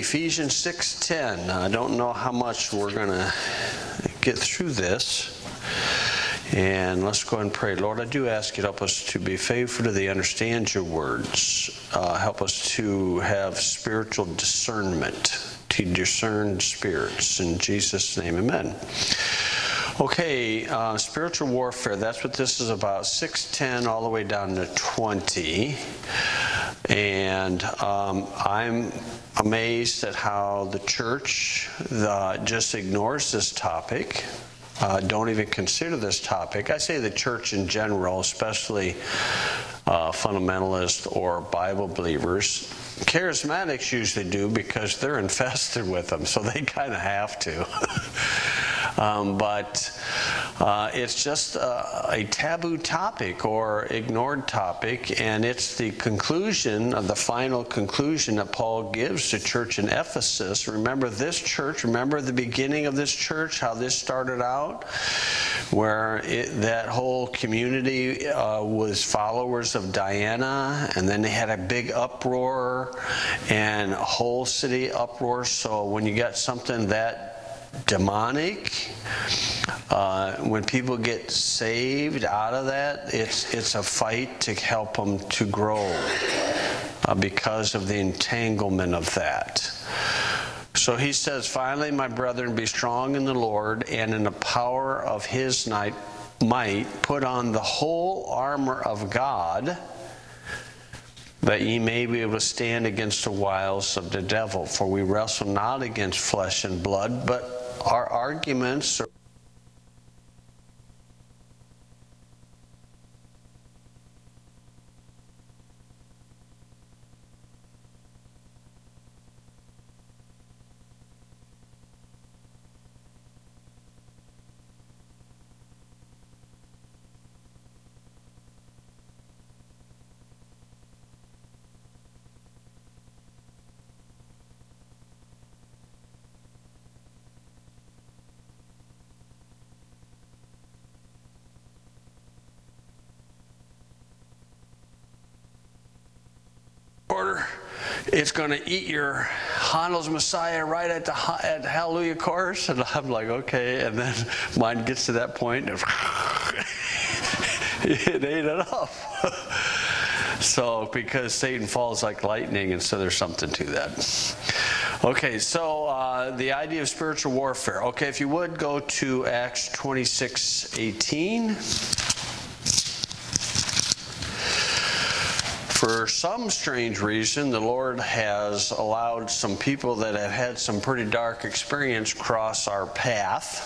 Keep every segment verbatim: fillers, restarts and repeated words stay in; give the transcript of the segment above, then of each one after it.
Ephesians six ten. I don't know how much we're going to get through this. And let's go ahead and pray. Lord, I do ask you to help us to be faithful to thee, understand your words. Uh, help us to have spiritual discernment, to discern spirits. In Jesus' name, amen. Okay, uh, spiritual warfare, that's what this is about. six ten all the way down to twenty. And um, I'm amazed at how the church uh, just ignores this topic. Uh, don't even consider this topic. I say the church in general, especially uh, fundamentalists or Bible believers. Charismatics usually do because they're infested with them, so they kind of have to. um, but uh, it's just a, a taboo topic or ignored topic, and it's the conclusion of the final conclusion that Paul gives to church in Ephesus. Remember this church, remember the beginning of this church, how this started out, where it, that whole community uh, was followers of Diana, and then they had a big uproar and a whole city uproar. So when you got something that demonic, uh, when people get saved out of that, it's it's a fight to help them to grow uh, because of the entanglement of that. So he says, finally, my brethren, be strong in the Lord and in the power of his might, put on the whole armor of God, that ye may be able to stand against the wiles of the devil. For we wrestle not against flesh and blood, but our arguments are order. It's going to eat your Handel's Messiah right at the at the Hallelujah chorus. And I'm like, okay. And then mine gets to that point and it ate it up. So, because Satan falls like lightning, and so there's something to that. Okay, so uh, the idea of spiritual warfare. Okay, if you would go to Acts twenty-six eighteen. For some strange reason, the Lord has allowed some people that have had some pretty dark experience cross our path.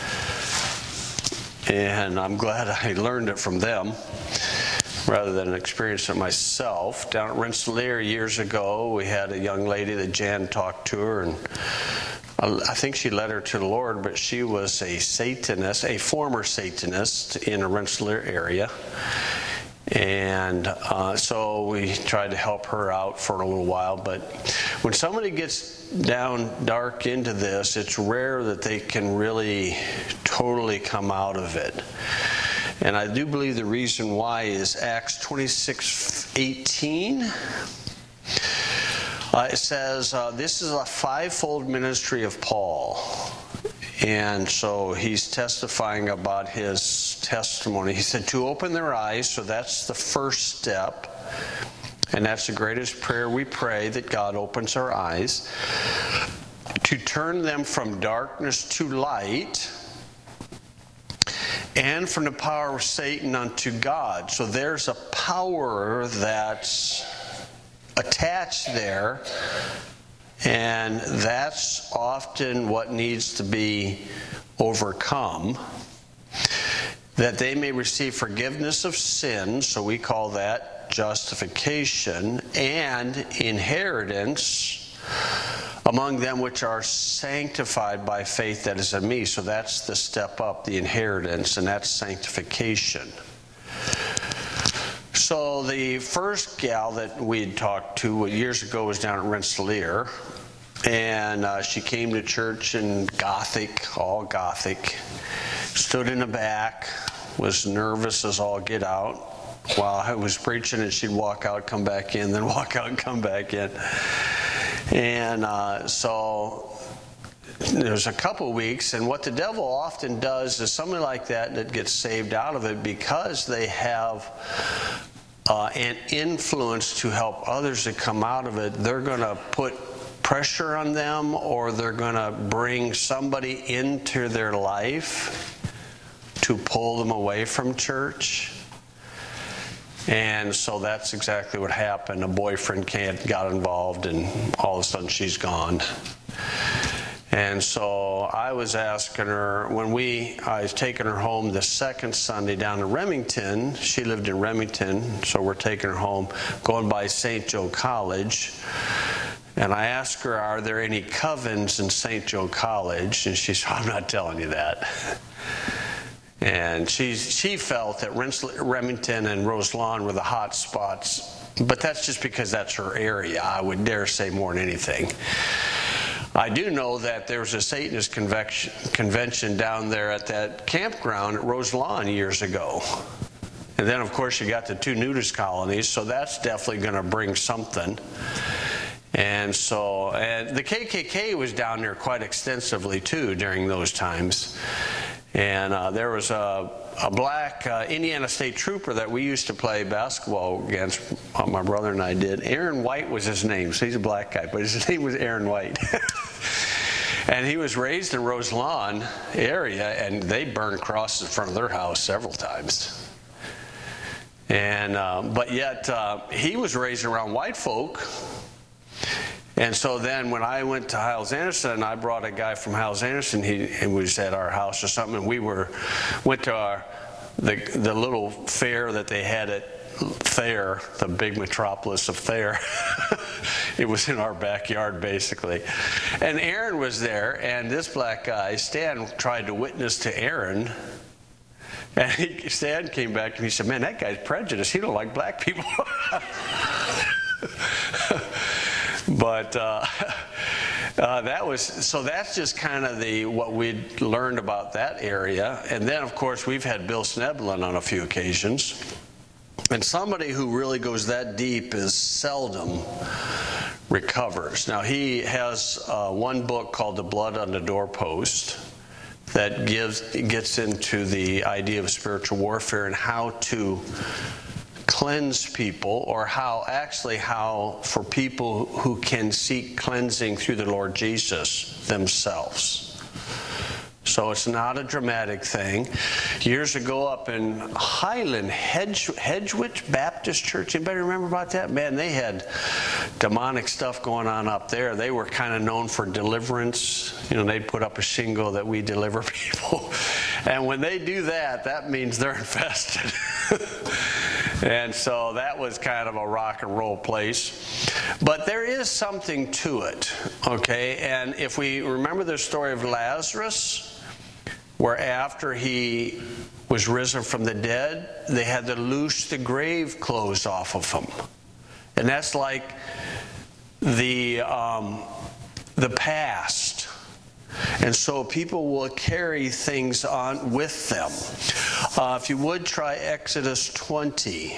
And I'm glad I learned it from them rather than experience it myself. Down at Rensselaer years ago, we had a young lady that Jan talked to her, and I think she led her to the Lord, but she was a Satanist, a former Satanist in the Rensselaer area. And uh, so we tried to help her out for a little while. But when somebody gets down dark into this, it's rare that they can really totally come out of it. And I do believe the reason why is Acts twenty-six eighteen. Uh, it says, uh, this is a fivefold ministry of Paul. And so he's testifying about his testimony. He said, to open their eyes, so that's the first step. And that's the greatest prayer we pray, that God opens our eyes. To turn them from darkness to light, and from the power of Satan unto God. So there's a power that's attached there. And that's often what needs to be overcome, that they may receive forgiveness of sins, so we call that justification, and inheritance among them which are sanctified by faith that is in me. So that's the step up, the inheritance, and that's sanctification. So the first gal that we had talked to years ago was down at Rensselaer, and uh, she came to church in Gothic, all Gothic, stood in the back, was nervous as all get out while I was preaching, and she'd walk out, come back in, then walk out and come back in. And uh, so there's a couple weeks, and what the devil often does is somebody like that that gets saved out of it because they have uh, an influence to help others to come out of it, they're going to put pressure on them, or they're going to bring somebody into their life to pull them away from church. And so that's exactly what happened. A boyfriend can't, got involved, and all of a sudden she's gone. And so I was asking her, when we, I was taking her home the second Sunday down to Remington. She lived in Remington, so we're taking her home, going by Saint Joe College. And I asked her, are there any covens in Saint Joe College? And she said, I'm not telling you that. And she, she felt that Remington and Roselawn were the hot spots. But that's just because that's her area. I would dare say more than anything. I do know that there was a Satanist convection, convention down there at that campground at Roselawn years ago. And then, of course, you got the two nudist colonies, so that's definitely going to bring something. And so, and the K K K was down there quite extensively, too, during those times. And uh, there was a, a black uh, Indiana State Trooper that we used to play basketball against, uh, my brother and I did. Aaron White was his name, so he's a black guy, but his name was Aaron White. And he was raised in Roselawn area, and they burned crosses in front of their house several times. And uh, but yet, uh, he was raised around white folk. And so then when I went to Hyles Anderson, I brought a guy from Hyles Anderson. He, he was at our house or something, and we were went to our the the little fair that they had at Thayer, the big metropolis of Thayer. It was in our backyard, basically. And Aaron was there, and this black guy, Stan, tried to witness to Aaron. And he, Stan came back and he said, man, that guy's prejudiced. He don't like black people. But uh, uh, that was, so that's just kind of the what we'd learned about that area. And then, of course, we've had Bill Sneblin on a few occasions. And somebody who really goes that deep is seldom recovers. Now, he has uh, one book called The Blood on the Doorpost that gives gets into the idea of spiritual warfare and how to cleanse people, or how actually how for people who can seek cleansing through the Lord Jesus themselves. So it's not a dramatic thing. Years ago up in Highland, Hedge, Hedgewich Baptist Church, anybody remember about that? Man, they had demonic stuff going on up there. They were kind of known for deliverance. You know, they'd put up a shingle that we deliver people. And when they do that, that means they're infested. And so that was kind of a rock and roll place. But there is something to it, okay? And if we remember the story of Lazarus, where after he was risen from the dead, they had to loose the grave clothes off of him. And that's like the, um, the past. And so people will carry things on with them. Uh, if you would, try Exodus twenty.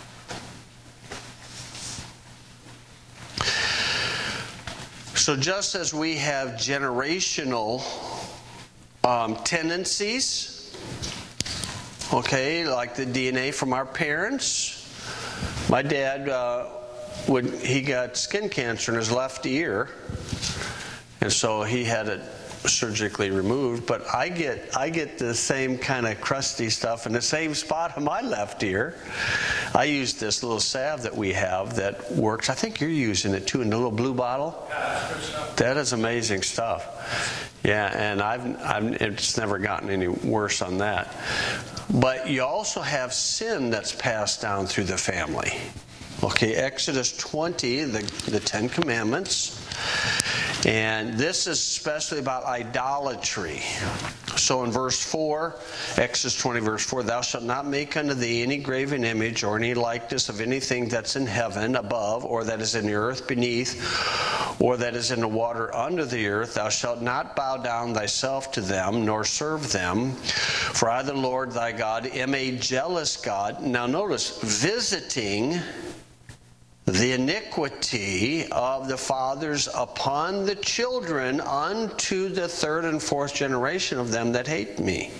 So just as we have generational um, tendencies, okay, like the D N A from our parents. My dad, uh, would he got skin cancer in his left ear, and so he had it surgically removed. But I get I get the same kind of crusty stuff in the same spot on my left ear. I use this little salve that we have that works. I think you're using it too in the little blue bottle. That is amazing stuff. Yeah, and I've, I've it's never gotten any worse on that. But you also have sin that's passed down through the family. Okay, Exodus twenty, the, the Ten Commandments. And this is especially about idolatry. So in verse four, Exodus twenty, verse four, thou shalt not make unto thee any graven image or any likeness of anything that's in heaven above, or that is in the earth beneath, or that is in the water under the earth. Thou shalt not bow down thyself to them, nor serve them. For I, the Lord thy God, am a jealous God. Now notice, visiting the iniquity of the fathers upon the children unto the third and fourth generation of them that hate me.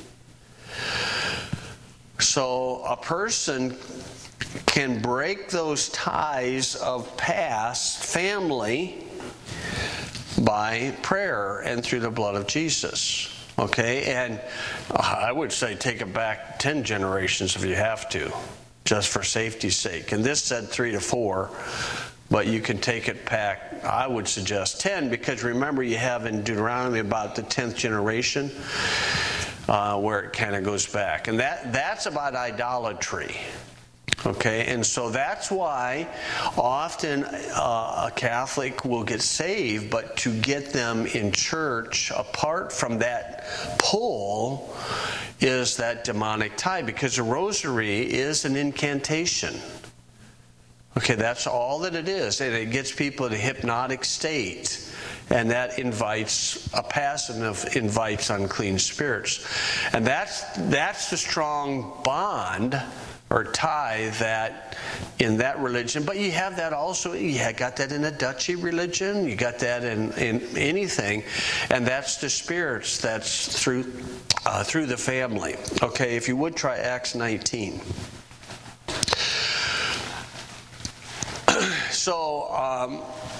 So a person can break those ties of past family by prayer and through the blood of Jesus. Okay, and I would say take it back ten generations if you have to, just for safety's sake. And this said three to four, but you can take it back, I would suggest ten, because remember you have in Deuteronomy about the tenth generation uh, where it kind of goes back. And that that's about idolatry. Okay, and so that's why often uh, a Catholic will get saved, but to get them in church apart from that pull is that demonic tie, because the rosary is an incantation. Okay, that's all that it is, and it gets people in a hypnotic state, and that invites, a passive invites unclean spirits. And that's that's the strong bond or tie that in that religion. But you have that also, you got that in a duchy religion, you got that in, in anything, and that's the spirits that's through uh, through the family. Okay, if you would try Acts nineteen. So, um,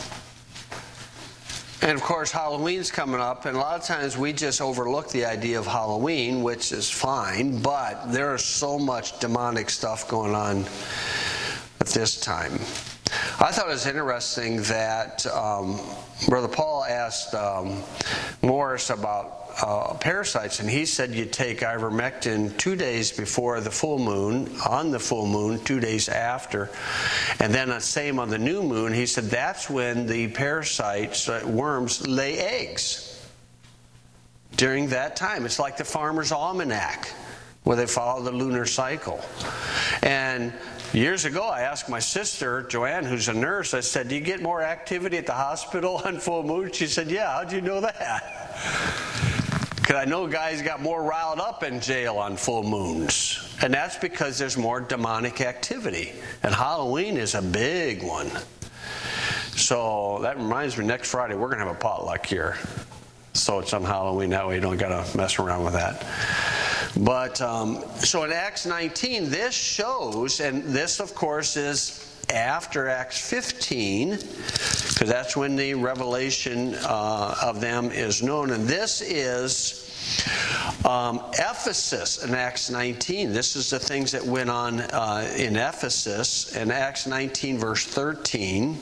and of course Halloween's coming up, and a lot of times we just overlook the idea of Halloween, which is fine, but there is so much demonic stuff going on at this time. I thought it was interesting that um, Brother Paul asked um, Morris about uh, parasites, and he said you take ivermectin two days before the full moon, on the full moon, two days after, and then the same on the new moon. He said that's when the parasites, uh, worms, lay eggs. During that time, it's like the Farmer's Almanac, where they follow the lunar cycle. And years ago, I asked my sister, Joanne, who's a nurse, I said, do you get more activity at the hospital on full moon? She said, yeah, how'd you know that? Because I know guys got more riled up in jail on full moons. And that's because there's more demonic activity. And Halloween is a big one. So that reminds me, next Friday, we're going to have a potluck here. So it's on Halloween, that way you don't got to mess around with that. But, um, so in Acts nineteen, this shows, and this, of course, is after Acts fifteen, because that's when the revelation uh, of them is known. And this is um, Ephesus in Acts nineteen. This is the things that went on uh, in Ephesus. In Acts nineteen, verse thirteen,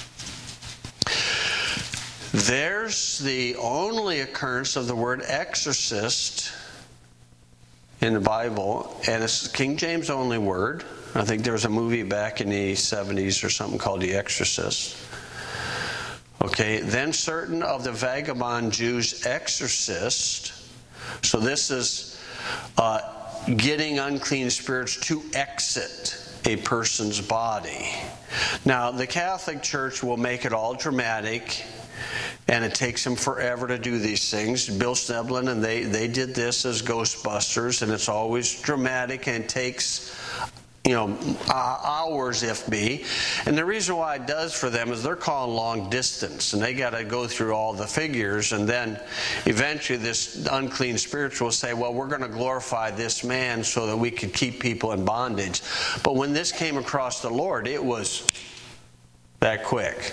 there's the only occurrence of the word exorcist in the Bible, and it's King James only word. I think there was a movie back in the seventies or something called The Exorcist. Okay, then certain of the vagabond Jews exorcist. So this is uh, getting unclean spirits to exit a person's body. Now, the Catholic Church will make it all dramatic, and it takes them forever to do these things. Bill Sneblin, and they, they did this as Ghostbusters, and it's always dramatic and takes, you know, uh, hours if be. And the reason why it does for them is they're calling long distance, and they got to go through all the figures, and then eventually this unclean spirit will say, well, we're going to glorify this man so that we could keep people in bondage. But when this came across the Lord, it was that quick.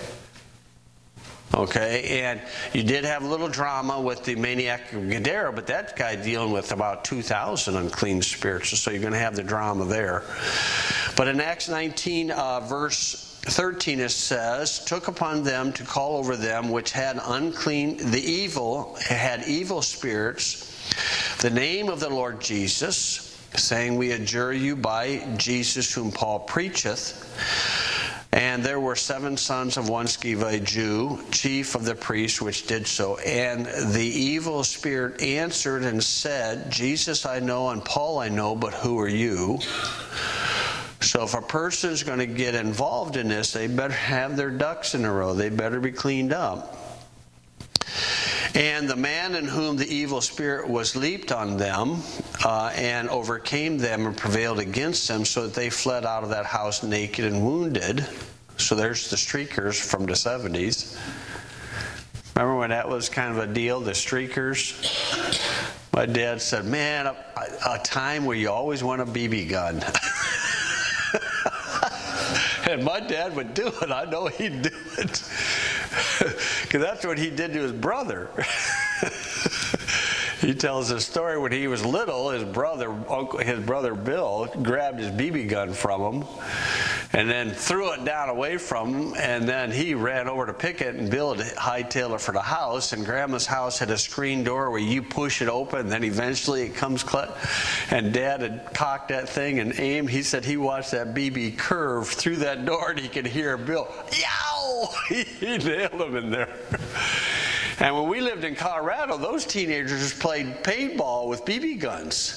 Okay, and you did have a little drama with the maniac of Gadara, but that guy dealing with about two thousand unclean spirits, so you're going to have the drama there. But in Acts nineteen, uh, verse thirteen, it says, took upon them to call over them which had unclean, the evil, had evil spirits, the name of the Lord Jesus, saying, we adjure you by Jesus whom Paul preacheth. And there were seven sons of one Sceva, a Jew, chief of the priests, which did so. And the evil spirit answered and said, Jesus I know and Paul I know, but who are you? So if a person's going to get involved in this, they better have their ducks in a row. They better be cleaned up. And the man in whom the evil spirit was leaped on them uh, and overcame them and prevailed against them, so that they fled out of that house naked and wounded. So there's the streakers from the seventies. Remember when that was kind of a deal, the streakers? My dad said, man, a, a time where you always want a B B gun. And my dad would do it. I know he'd do it. Because that's what he did to his brother. He tells a story when he was little, his brother, uncle, his brother Bill, grabbed his B B gun from him and then threw it down away from him, and then he ran over to pick it, and Bill had hightailed it for the house, and Grandma's house had a screen door where you push it open, and then eventually it comes cl- and Dad had cocked that thing and aimed. He said he watched that B B curve through that door, and he could hear Bill, yow! He, he nailed him in there. And when we lived in Colorado, those teenagers played paintball with B B guns.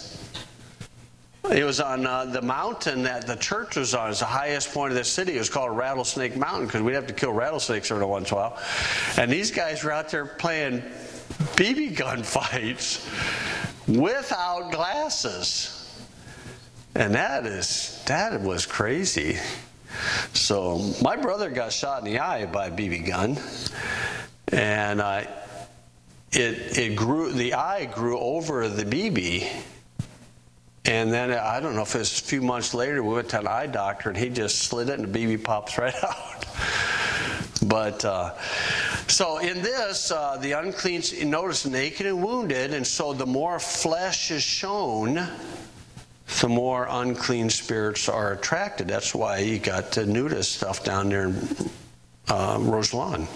It was on uh, the mountain that the church was on. It's the highest point of the city. It was called Rattlesnake Mountain because we'd have to kill rattlesnakes every once in a while. And these guys were out there playing B B gun fights without glasses. And that is, that was crazy. So my brother got shot in the eye by a B B gun. And uh, it it grew. The eye grew over the B B, and then I don't know if it was a few months later we went to an eye doctor and he just slid it and the B B pops right out. But uh, so in this, uh, the unclean, notice naked and wounded, and so the more flesh is shown, the more unclean spirits are attracted. That's why you got the nudist stuff down there in uh, Roselawn.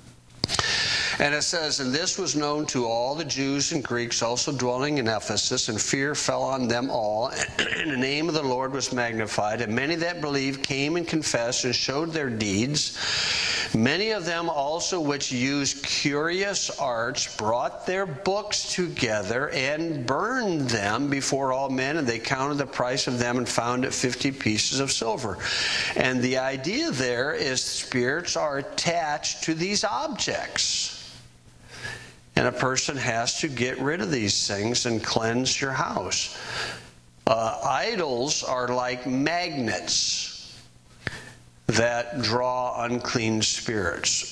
And it says, and this was known to all the Jews and Greeks also dwelling in Ephesus, and fear fell on them all, and the name of the Lord was magnified. And many that believed came and confessed and showed their deeds. Many of them also which used curious arts brought their books together and burned them before all men, and they counted the price of them and found it fifty pieces of silver. And the idea there is spirits are attached to these objects. And a person has to get rid of these things and cleanse your house. Uh, idols are like magnets that draw unclean spirits.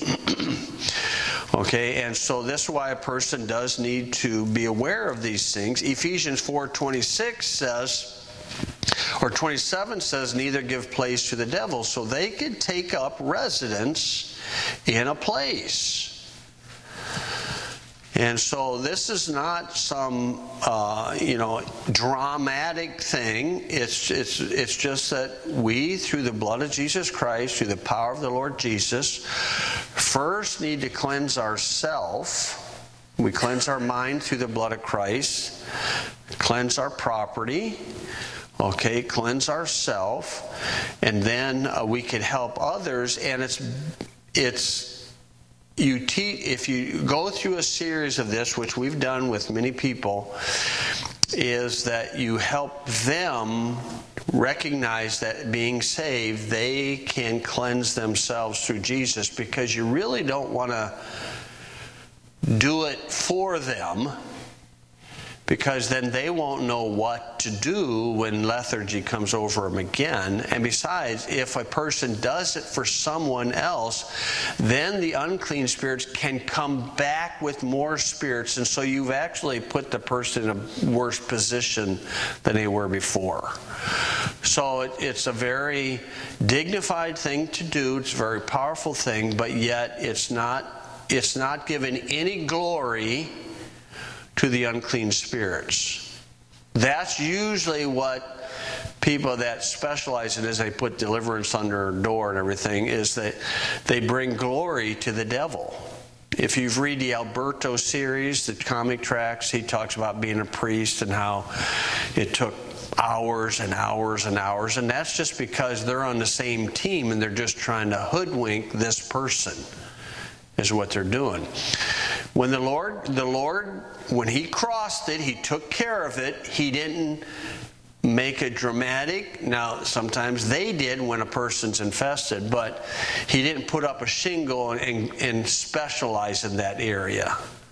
Okay, and so this is why a person does need to be aware of these things. Ephesians four twenty-six says, or twenty-seven says, neither give place to the devil. So they could take up residence in a place. And so this is not some, uh, you know, dramatic thing. It's it's it's just that we, through the blood of Jesus Christ, through the power of the Lord Jesus, first need to cleanse ourselves. We cleanse our mind through the blood of Christ, cleanse our property, okay, cleanse ourselves, and then uh, we can help others. And it's it's. You te- if you go through a series of this, which we've done with many people, is that you help them recognize that being saved, they can cleanse themselves through Jesus, because you really don't want to do it for them, because then they won't know what to do when lethargy comes over them again. And besides, if a person does it for someone else, then the unclean spirits can come back with more spirits, and so you've actually put the person in a worse position than they were before. So it, it's a very dignified thing to do. It's a very powerful thing, but yet it's not, it's not given any glory to the unclean spirits. That's usually what people that specialize in, as they put deliverance under a door and everything, is that they bring glory to the devil. If you've read the Alberto series, the comic tracks, he talks about being a priest and how it took hours and hours and hours, and that's just because they're on the same team and they're just trying to hoodwink this person, is what they're doing. When the Lord, the Lord, when He crossed it, He took care of it. He didn't make it dramatic. Now, sometimes they did when a person's infested, but He didn't put up a shingle and, and, and specialize in that area.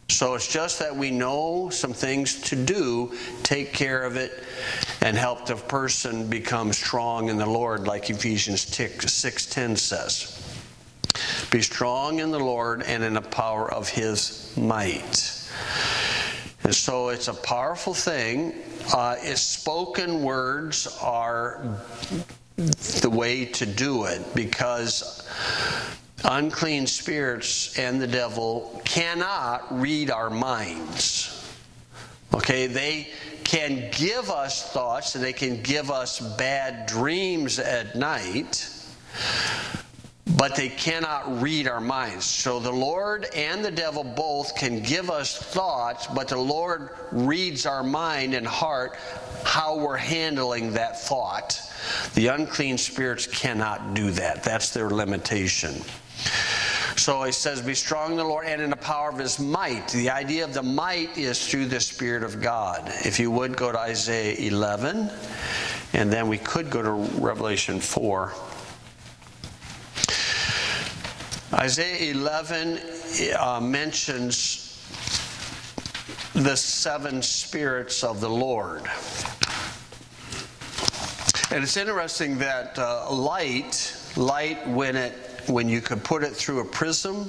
So it's just that we know some things to do, take care of it, and help the person become strong in the Lord, like Ephesians six ten says. Be strong in the Lord and in the power of His might. And so it's a powerful thing. Uh, its spoken words are the way to do it, because unclean spirits and the devil cannot read our minds. Okay, they can give us thoughts and they can give us bad dreams at night, but they cannot read our minds. So the Lord and the devil both can give us thoughts, but the Lord reads our mind and heart, how we're handling that thought. The unclean spirits cannot do that. That's their limitation. So he says, be strong in the Lord and in the power of His might. The idea of the might is through the Spirit of God. If you would, go to Isaiah eleven, and then we could go to Revelation four. Isaiah eleven uh, mentions the seven spirits of the Lord. And it's interesting that uh, light, light when it when you could put it through a prism,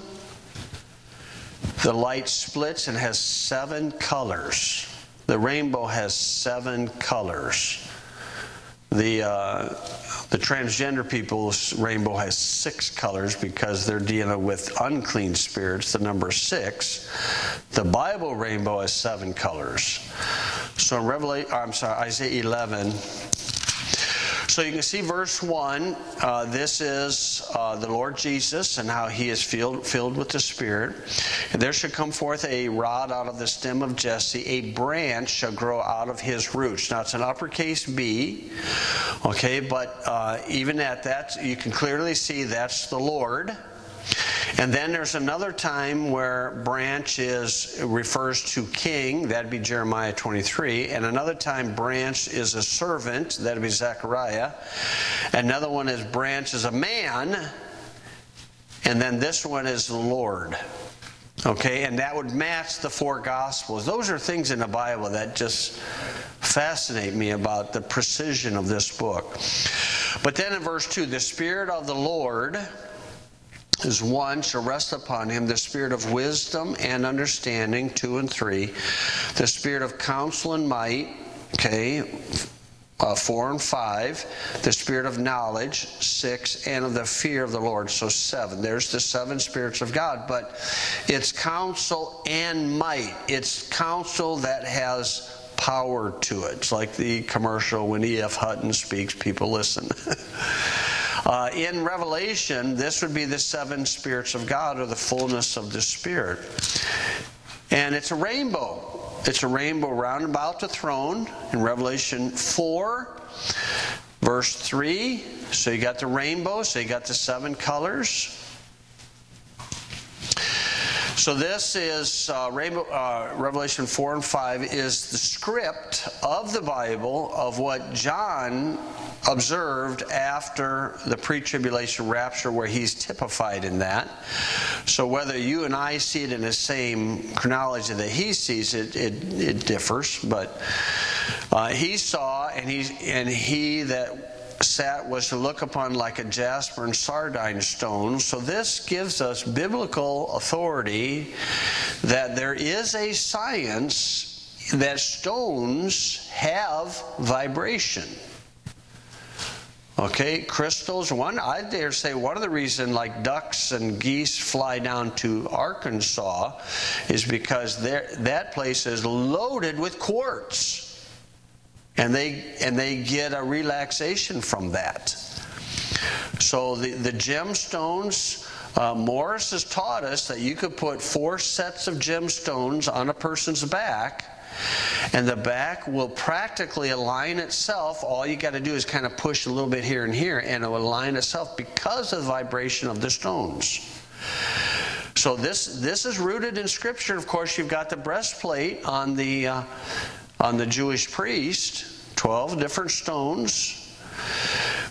the light splits and has seven colors. The rainbow has seven colors. The uh, the transgender people's rainbow has six colors because they're dealing with unclean spirits, the number six. The Bible rainbow has seven colors. So in Revelation, I'm sorry, Isaiah eleven. So you can see verse one, uh, this is uh, the Lord Jesus and how He is filled, filled with the Spirit. And there shall come forth a rod out of the stem of Jesse, a branch shall grow out of his roots. Now it's an uppercase B, okay, but uh, even at that, you can clearly see that's the Lord. And then there's another time where branch is refers to king, that'd be Jeremiah twenty-three, and another time branch is a servant, that'd be Zechariah. Another one is branch is a man, and then this one is the Lord. Okay, and that would match the four Gospels. Those are things in the Bible that just fascinate me about the precision of this book. But then in verse two, the Spirit of the Lord is one shall rest upon him, the spirit of wisdom and understanding, two and three, the spirit of counsel and might, okay, uh, four and five, the spirit of knowledge, six, and of the fear of the Lord, so seven. There's the seven spirits of God, but it's counsel and might. It's counsel that has power to it. It's like the commercial when E F Hutton speaks, people listen. Uh, in Revelation, this would be the seven spirits of God, or the fullness of the Spirit. And it's a rainbow. It's a rainbow round about the throne in Revelation four, verse three. So you got the rainbow, so you got the seven colors. So this is uh, Rainbow, uh, Revelation four and five is the script of the Bible of what John observed after the pre-tribulation rapture, where he's typified in that. So whether you and I see it in the same chronology that he sees it, it, it differs. But uh, he saw, and he and he that sat was to look upon like a jasper and sardine stone. So this gives us biblical authority that there is a science that stones have vibration. Okay, crystals, one, I dare say one of the reasons like ducks and geese fly down to Arkansas is because that place is loaded with quartz. And they and they get a relaxation from that. So the, the gemstones, uh, Morris has taught us that you could put four sets of gemstones on a person's back, and the back will practically align itself. All you got to do is kind of push a little bit here and here, and it will align itself because of the vibration of the stones. So this this is rooted in Scripture. Of course, you've got the breastplate on the uh, on the Jewish priest, twelve different stones.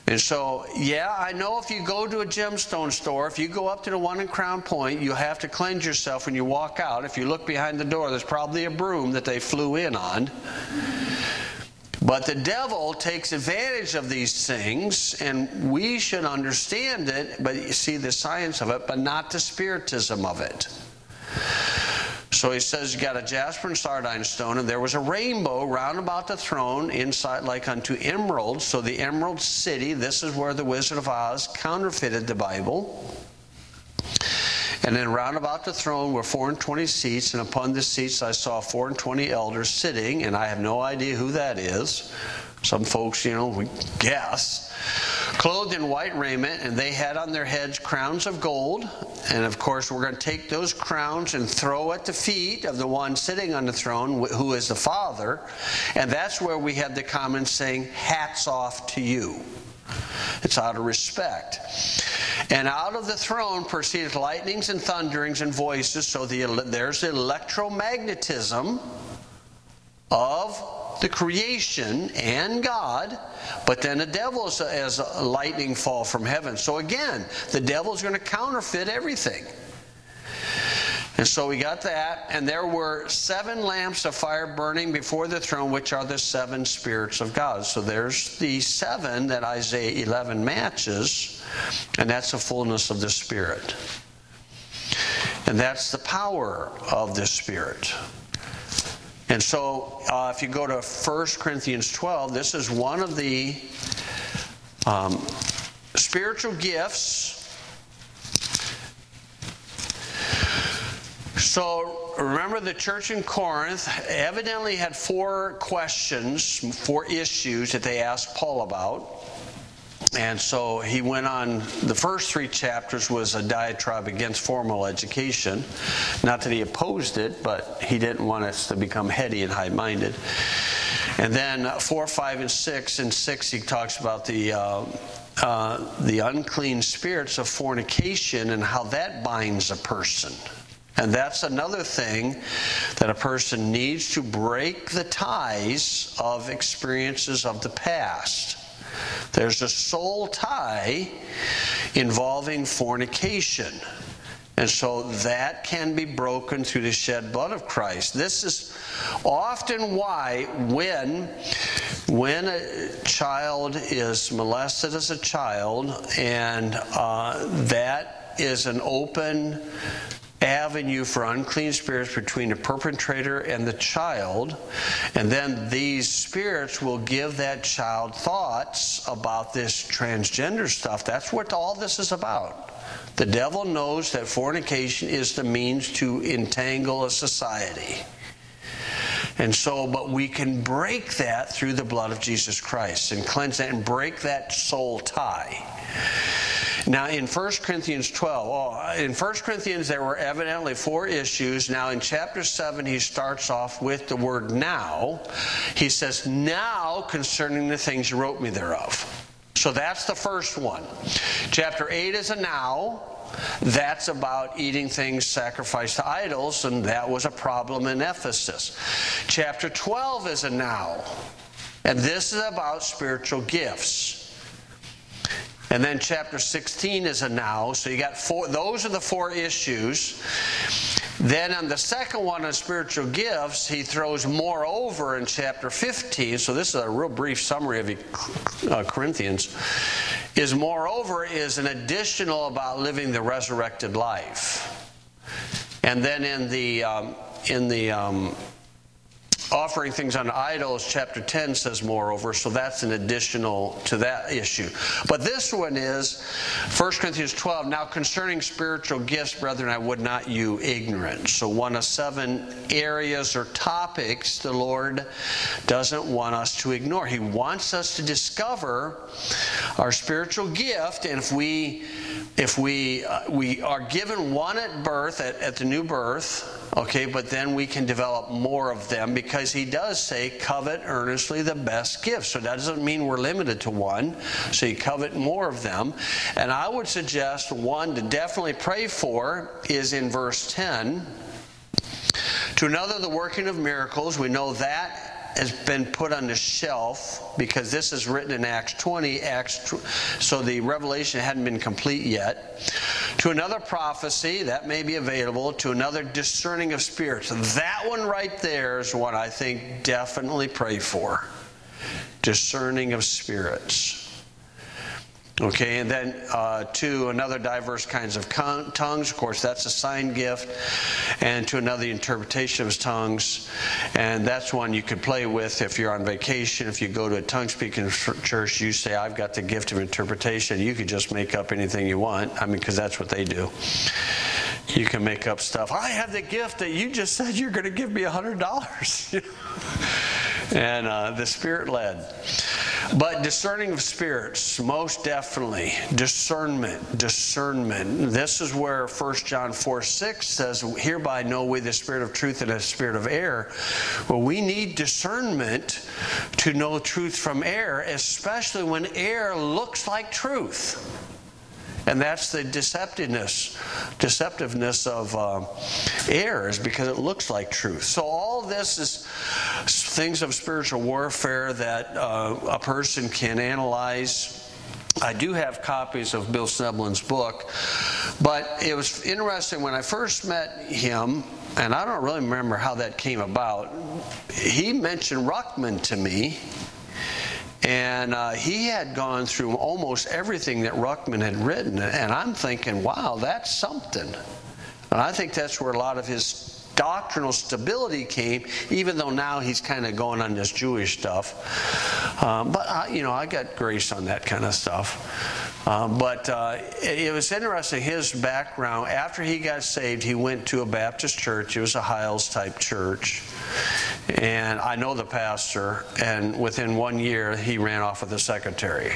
And so, yeah, I know if you go to a gemstone store, if you go up to the one in Crown Point, you have to cleanse yourself when you walk out. If you look behind the door, there's probably a broom that they flew in on. But the devil takes advantage of these things, and we should understand it, but you see the science of it, but not the spiritism of it. So he says you got a jasper and sardine stone, and there was a rainbow round about the throne, inside like unto emeralds. So the Emerald City, this is where the Wizard of Oz counterfeited the Bible. And then round about the throne were four and twenty seats, and upon the seats I saw four and twenty elders sitting, and I have no idea who that is. Some folks, you know, we guess. Clothed in white raiment, and they had on their heads crowns of gold. And of course, we're going to take those crowns and throw at the feet of the one sitting on the throne, who is the Father. And that's where we have the common saying, hats off to you. It's out of respect. And out of the throne proceeded lightnings and thunderings and voices. So the, there's the electromagnetism of the creation and God, but then the devil is as a lightning fall from heaven. So again, the devil's going to counterfeit everything. And so we got that, and there were seven lamps of fire burning before the throne, which are the seven spirits of God. So there's the seven that Isaiah eleven matches, and that's the fullness of the Spirit. And that's the power of the Spirit. And so uh, if you go to First Corinthians twelve, this is one of the um, spiritual gifts. So remember, the church in Corinth evidently had four questions, four issues that they asked Paul about. And so he went on, the first three chapters was a diatribe against formal education. Not that he opposed it, but he didn't want us to become heady and high-minded. And then four, five, and six. In six, he talks about the uh, uh, the unclean spirits of fornication and how that binds a person. And that's another thing that a person needs to break the ties of experiences of the past. There's a soul tie involving fornication. And so that can be broken through the shed blood of Christ. This is often why when, when a child is molested as a child, and uh, that is an open avenue for unclean spirits between the perpetrator and the child, and then these spirits will give that child thoughts about this transgender stuff. That's what all this is about. The devil knows that fornication is the means to entangle a society. And so, but we can break that through the blood of Jesus Christ and cleanse that and break that soul tie. Now in First Corinthians twelve, oh, in First Corinthians there were evidently four issues. Now in chapter seven he starts off with the word now. He says, now concerning the things you wrote me thereof. So that's the first one. Chapter eight is a now. That's about eating things sacrificed to idols, and that was a problem in Ephesus. Chapter twelve is a now. And this is about spiritual gifts. And then chapter sixteen is a now. So you got four, those are the four issues. Then on the second one on spiritual gifts, he throws moreover in chapter fifteen. So this is a real brief summary of uh, Corinthians. Is moreover is an additional about living the resurrected life. And then in the um, in the um, offering things unto idols, chapter ten says moreover, so that's an additional to that issue. But this one is First Corinthians twelve, now concerning spiritual gifts, brethren, I would not you ignorant. So one of seven areas or topics the Lord doesn't want us to ignore. He wants us to discover our spiritual gift, and if we if we uh, we are given one at birth, at, at the new birth, okay, but then we can develop more of them, because he does say covet earnestly the best gifts. So that doesn't mean we're limited to one. So you covet more of them. And I would suggest one to definitely pray for is in verse ten. To another the working of miracles. We know that has been put on the shelf because this is written in Acts twenty, Acts, so the revelation hadn't been complete yet. To another prophecy, that may be available. To another discerning of spirits. That one right there is what I think definitely pray for. Discerning of spirits. Okay, and then uh, to another diverse kinds of con- tongues. Of course, that's a sign gift. And to another interpretation of tongues. And that's one you could play with if you're on vacation. If you go to a tongue-speaking church, you say, I've got the gift of interpretation. You could just make up anything you want. I mean, because that's what they do. You can make up stuff. I have the gift that you just said you're going to give me one hundred dollars. And uh, the Spirit led. But discerning of spirits, most definitely. Discernment, discernment. This is where First John four six says, hereby know we the spirit of truth and the spirit of error. Well, we need discernment to know truth from error, especially when error looks like truth. And that's the deceptiveness, deceptiveness of uh, errors, because it looks like truth. So all this is things of spiritual warfare that uh, a person can analyze. I do have copies of Bill Sneblin's book, but it was interesting when I first met him, and I don't really remember how that came about. He mentioned Ruckman to me. And uh, he had gone through almost everything that Ruckman had written. And I'm thinking, wow, that's something. And I think that's where a lot of his doctrinal stability came, even though now he's kind of going on this Jewish stuff. Um, but, I, you know, I got grace on that kind of stuff. Um, but uh, it, it was interesting, his background. After he got saved, he went to a Baptist church. It was a Hiles-type church. And I know the pastor, and within one year, he ran off with the secretary.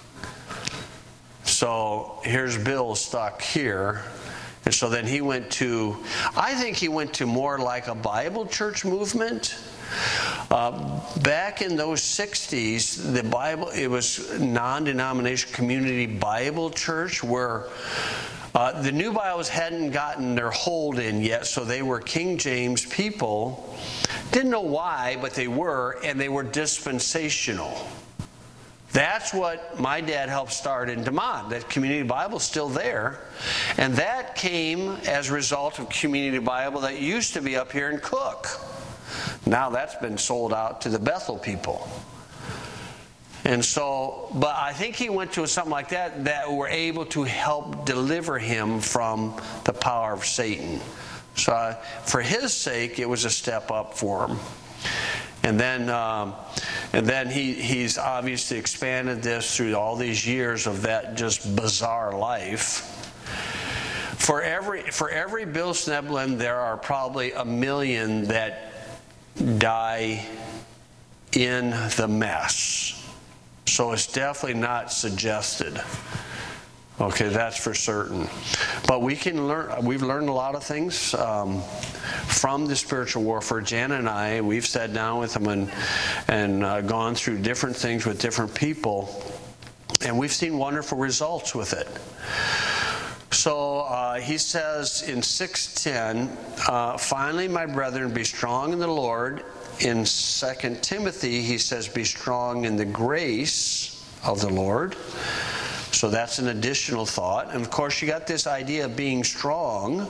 So here's Bill stuck here. And so then he went to, I think he went to more like a Bible church movement. Uh, back in those sixties, the Bible, it was non-denominational community Bible church where uh, the new Bibles hadn't gotten their hold in yet, so they were King James people. Didn't know why, but they were, and they were dispensational. That's what my dad helped start in DeMont. That Community Bible's still there. And that came as a result of Community Bible that used to be up here in Cook. Now that's been sold out to the Bethel people. And so, but I think he went to something like that that were able to help deliver him from the power of Satan. So uh, for his sake, it was a step up for him. And then, um, and then he, he's obviously expanded this through all these years of that just bizarre life. For every for every Bill Sneblin, there are probably a million that die in the mess. So it's definitely not suggested. Okay, that's for certain. But we can learn, we've learned a lot of things um, from the spiritual warfare. Jan and I, we've sat down with them and, and uh, gone through different things with different people, and we've seen wonderful results with it. So uh, he says in six ten, uh, finally, my brethren, be strong in the Lord. In Second Timothy, he says, be strong in the grace of the Lord. So that's an additional thought. And of course, you got this idea of being strong.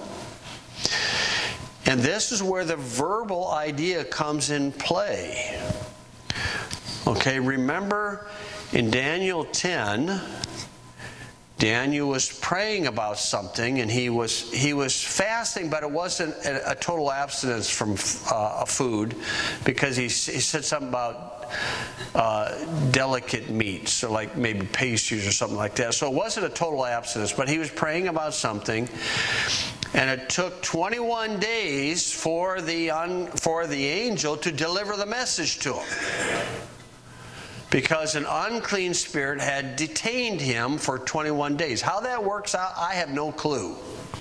And this is where the verbal idea comes in play. Okay, remember in Daniel ten, Daniel was praying about something, and he was he was fasting, but it wasn't a, a total abstinence from uh, food, because he, he said something about uh, delicate meats, so like maybe pastries or something like that. So it wasn't a total abstinence, but he was praying about something, and it took twenty-one days for the un, for the angel to deliver the message to him. Because an unclean spirit had detained him for twenty-one days. How that works out, I have no clue.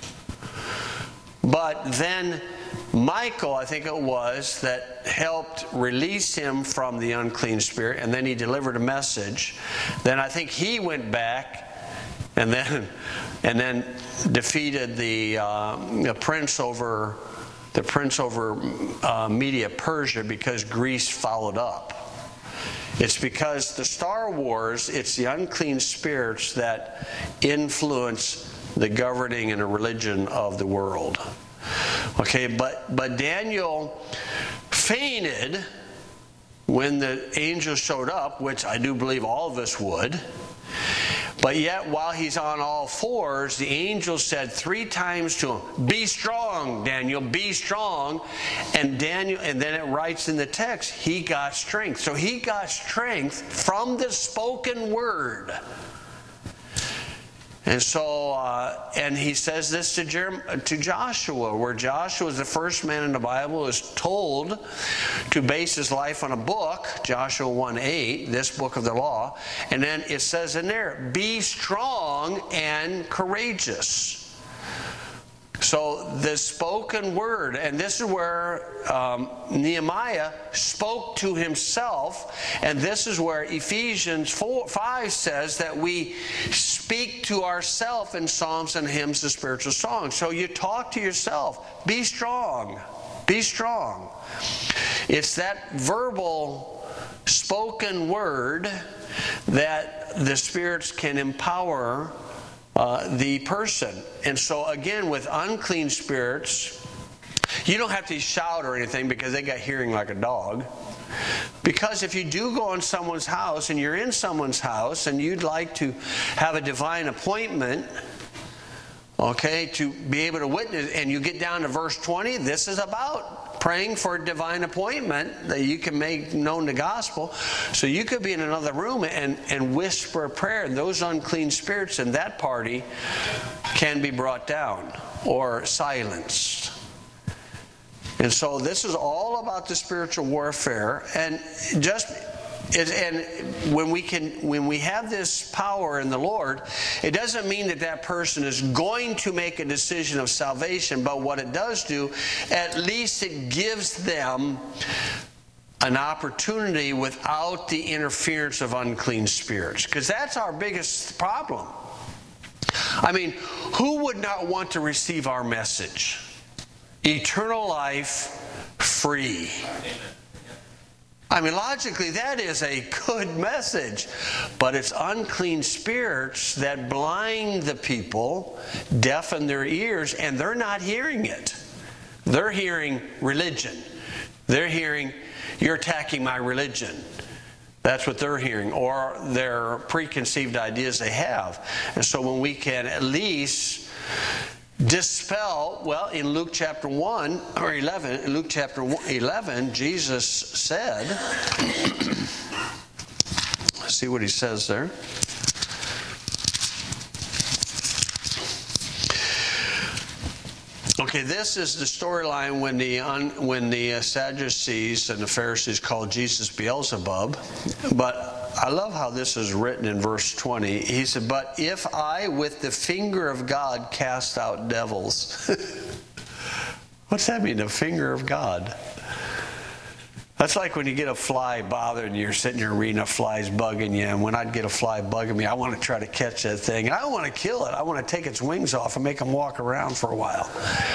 But then Michael, I think it was, that helped release him from the unclean spirit, and then he delivered a message. Then I think he went back and then and then defeated the, uh, the prince over the prince over uh, Media Persia because Greece followed up. It's because the Star Wars, it's the unclean spirits that influence the governing and the religion of the world. Okay, but, but Daniel fainted when the angel showed up, which I do believe all of us would. But yet, while he's on all fours, the angel said three times to him, "Be strong, Daniel, be strong." And Daniel, and then it writes in the text, he got strength. So he got strength from the spoken word. And so, uh, and he says this to, Jerem- to Joshua, where Joshua is the first man in the Bible is told to base his life on a book, Joshua one eight, this book of the law. And then it says in there, "Be strong and courageous." So the spoken word, and this is where um, Nehemiah spoke to himself, and this is where Ephesians four, five says that we speak to ourselves in psalms and hymns and spiritual songs. So you talk to yourself, be strong, be strong. It's that verbal spoken word that the spirits can empower Uh, the person. And so again, with unclean spirits, you don't have to shout or anything because they got hearing like a dog. Because if you do go in someone's house and you're in someone's house and you'd like to have a divine appointment, okay, to be able to witness, and you get down to verse twenty, this is about praying for a divine appointment that you can make known the gospel. So you could be in another room and, and whisper a prayer, and those unclean spirits in that party can be brought down or silenced. And so this is all about the spiritual warfare. And just and when we can when we have this power in the Lord, it doesn't mean that that person is going to make a decision of salvation, but what it does do, at least it gives them an opportunity without the interference of unclean spirits, because that's our biggest problem. I mean, who would not want to receive our message? Eternal life, free. I mean, logically, that is a good message. But it's unclean spirits that blind the people, deafen their ears, and they're not hearing it. They're hearing religion. They're hearing, "You're attacking my religion." That's what they're hearing, or their preconceived ideas they have. And so when we can at least dispel, well, in Luke chapter one or eleven, in Luke chapter eleven, Jesus said, let's see what he says there. Okay, this is the storyline when the when the Sadducees and the Pharisees called Jesus Beelzebub. But I love how this is written in verse twenty. He said, "But if I with the finger of God cast out devils." What's that mean, the finger of God? That's like when you get a fly bothering you, you're sitting there reading, a fly's bugging you, and when I'd get a fly bugging me, I want to try to catch that thing. And I don't want to kill it. I want to take its wings off and make them walk around for a while.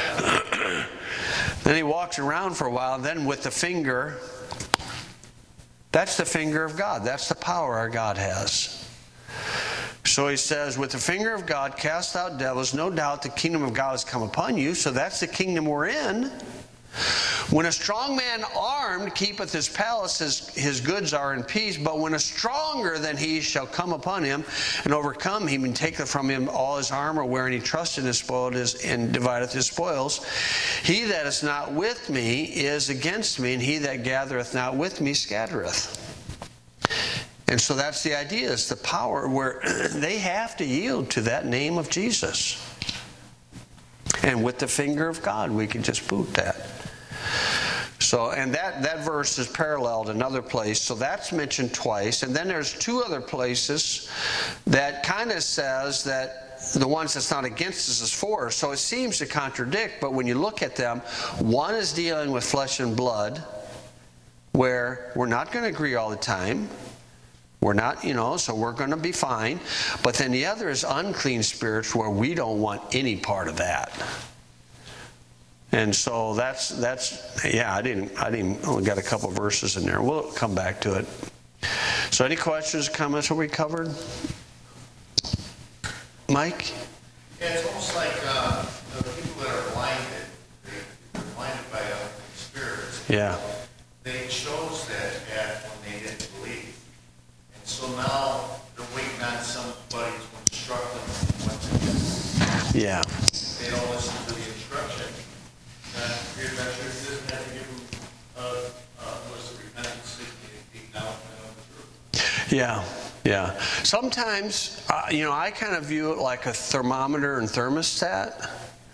Then he walks around for a while, and then with the finger, that's the finger of God. That's the power our God has. So he says, with the finger of God, cast out devils. No doubt the kingdom of God has come upon you. So that's the kingdom we're in. When a strong man armed keepeth his palace, his, his goods are in peace. But when a stronger than he shall come upon him and overcome him, and taketh from him all his armor, wherein he trusted and spoiled his, and divideth his spoils. He that is not with me is against me, and he that gathereth not with me scattereth. And so that's the idea. It's the power where they have to yield to that name of Jesus. And with the finger of God, we can just boot that. So, and that, that verse is paralleled another place. So that's mentioned twice. And then there's two other places that kind of says that the ones that's not against us is for us. So it seems to contradict, but when you look at them, one is dealing with flesh and blood, where we're not going to agree all the time. We're not, you know, so we're going to be fine. But then the other is unclean spirits, where we don't want any part of that. And so that's that's yeah. I didn't I didn't only got a couple verses in there. We'll come back to it. So any questions, comments? Are we covered? Mike? Yeah, it's almost like uh, the people that are blinded, they're blinded by unclean spirits. Yeah. They chose that path when they didn't believe. And so now they're waiting on somebody to instruct them what to do. Yeah. They don't listen to the instruction. Uh, your adventure doesn't have to give them uh, uh, was the repentance, the acknowledgement of the truth. Yeah. Yeah. Sometimes, uh, you know, I kind of view it like a thermometer and thermostat,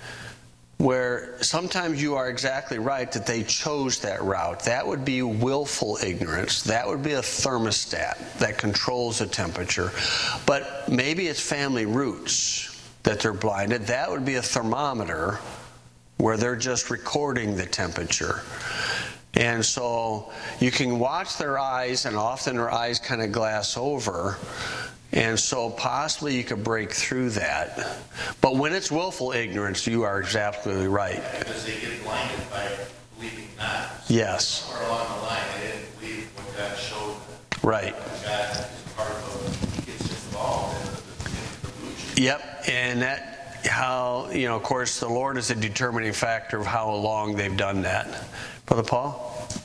where sometimes you are exactly right that they chose that route. That would be willful ignorance. That would be a thermostat that controls the temperature. But maybe it's family roots that they're blinded. That would be a thermometer where they're just recording the temperature. And so you can watch their eyes, and often their eyes kind of glass over. And so possibly you could break through that. But when it's willful ignorance, you are absolutely right. Because they get blinded by believing not. Yes. Somewhere along the line, they didn't believe what God showed them. Right. God is part of, gets involved in the, in the delusion. Yep. And that, how, you know, of course, the Lord is a determining factor of how long they've done that. Brother Paul?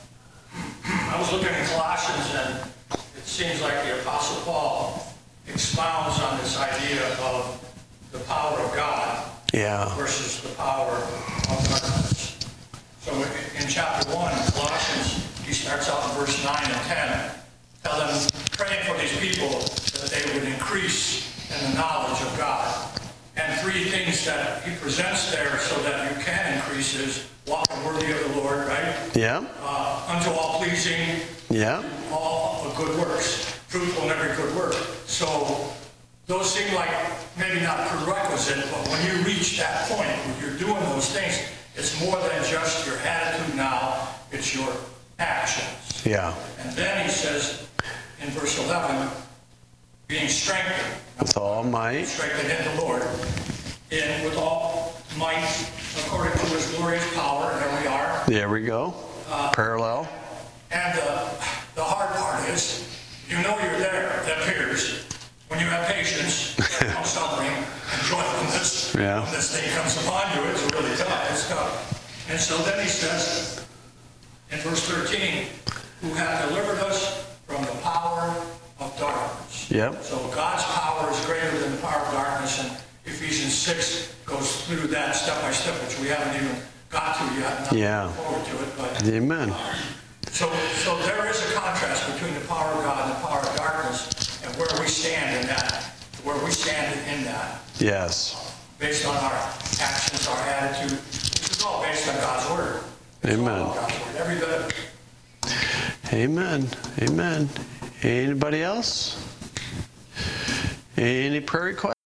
I was looking at Colossians, and it seems like the Apostle Paul expounds on this idea of the power of God Yeah. versus the power of darkness. So in chapter one, Colossians, he starts out in verse nine and ten, tell them, praying for these people that they would increase in the knowledge of God. And three things that he presents there so that you can increase is walking worthy of the Lord, right? Yeah. Uh, unto all pleasing, Yeah. all of good works, fruitful in every good work. So those seem like maybe not prerequisite, but when you reach that point where you're doing those things, it's more than just your attitude now, it's your actions. Yeah. And then he says in verse eleven, being strengthened, With all might. strengthened in the Lord, and with all might according to his glorious power, and there we are. There we go. Parallel. And uh, the hard part is, you know you're there, it appears, when you have patience, no suffering, and joyfulness. Yeah. When this thing comes upon you, it's really tough. It's tough. And so then he says, in verse thirteen, who hath delivered us from the power of darkness. Yep. So God's power is greater than the power of darkness, and Ephesians six goes through that step by step, which we haven't even got to yet. Not Yeah. looking forward to it, but Amen. uh, so, so there is a contrast between the power of God and the power of darkness, and where we stand in that, where we stand in that, Yes. based on our actions, our attitude, which is all based on God's word. It's Amen. all God's word, every bit of it. Amen. Amen. Anybody else? Any prayer requests?